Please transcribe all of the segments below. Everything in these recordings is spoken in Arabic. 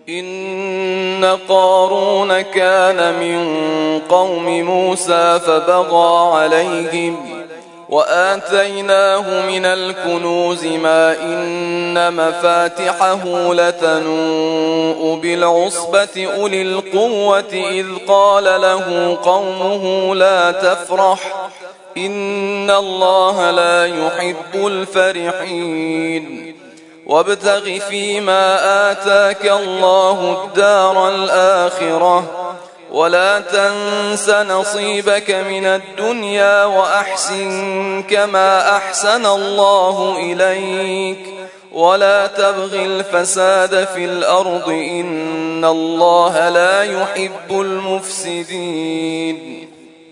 إن قارون كان من قوم موسى فبغى عليهم وآتيناه من الكنوز ما إن مفاتحه لتنوء بالعصبة أولي القوة إذ قال له قومه لا تفرح إن الله لا يحب الفرحين وابتغ فيما آتاك الله الدار الآخرة ولا تنس نصيبك من الدنيا وأحسن كما أحسن الله إليك ولا تبغ الفساد في الأرض إن الله لا يحب المفسدين.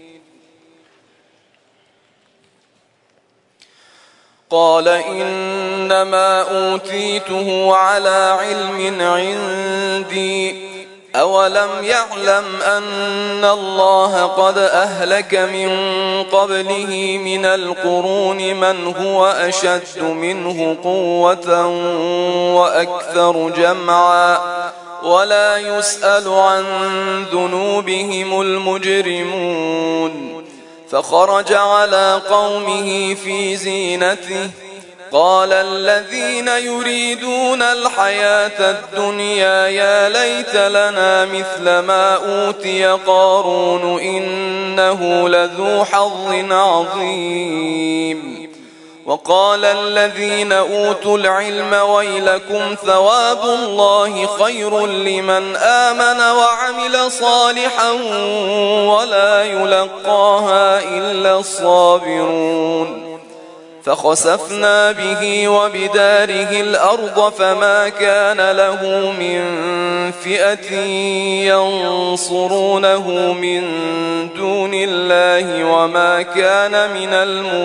قال إنما أوتيته على علم عندي أولم يعلم أن الله قد أهلك من قبله من القرون من هو أشد منه قوة وأكثر جمعا ولا يسأل عن ذنوبهم المجرمون. فخرج على قومه في زينته قال الذين يريدون الحياة الدنيا يا ليت لنا مثل ما أوتي قارون إنه لذو حظ عظيم. وقال الذين أوتوا العلم ويلكم ثواب الله خير لمن آمن وعمل صالحا ولا يلقاها إلا الصابرون. فخسفنا به وبداره الأرض فما كان له من فئة ينصرونه من دون الله وما كان من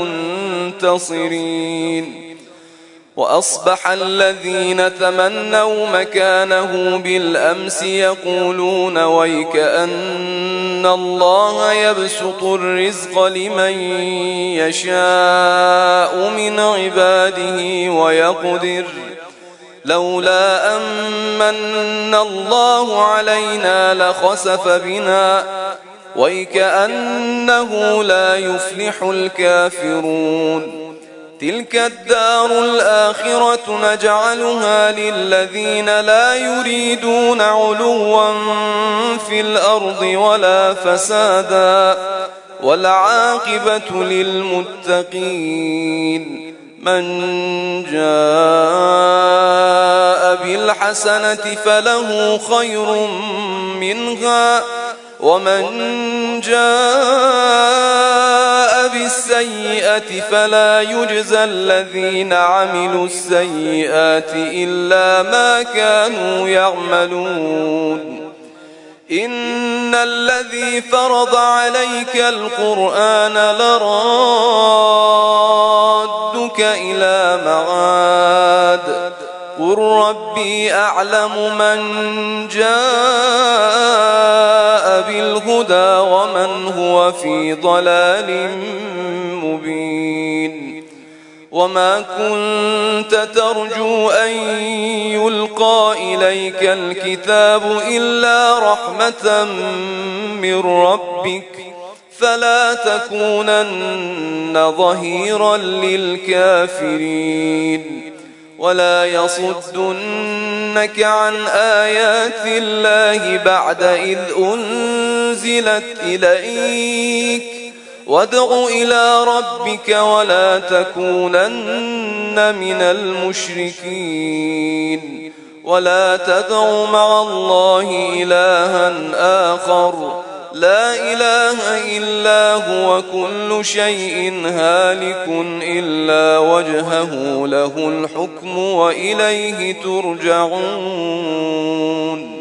المنتصرين. وأصبح الذين تمنوا مكانه بالأمس يقولون ويك أن الله يبسط الرزق لمن يشاء من عباده ويقدر لولا أمن الله علينا لخسف بنا ويك أنه لا يفلح الكافرون. تلك الدار الآخرة نجعلها للذين لا يريدون علوا في الأرض ولا فسادا والعاقبة للمتقين. من جاء بالحسنة فله خير منها ومن جاء بالسيئة فلا يجزى الذين عملوا السيئات إلا ما كانوا يعملون. إن الذي فرض عليك القرآن لرادك إلى معاد قل ربي أعلم من جاء بالهدى ومن هو في ضلال مبين. وما كنت ترجو أن يلقى إليك الكتاب إلا رحمة من ربك فلا تكونن ظهيرا للكافرين. ولا يصدنك عن آيات الله بعد إذ أنزلت إليك وادع إلى ربك ولا تكونن من المشركين. ولا تدع مع الله إلها آخر لا إله إلا هو كل شيء هالك إلا وجهه له الحكم وإليه ترجعون.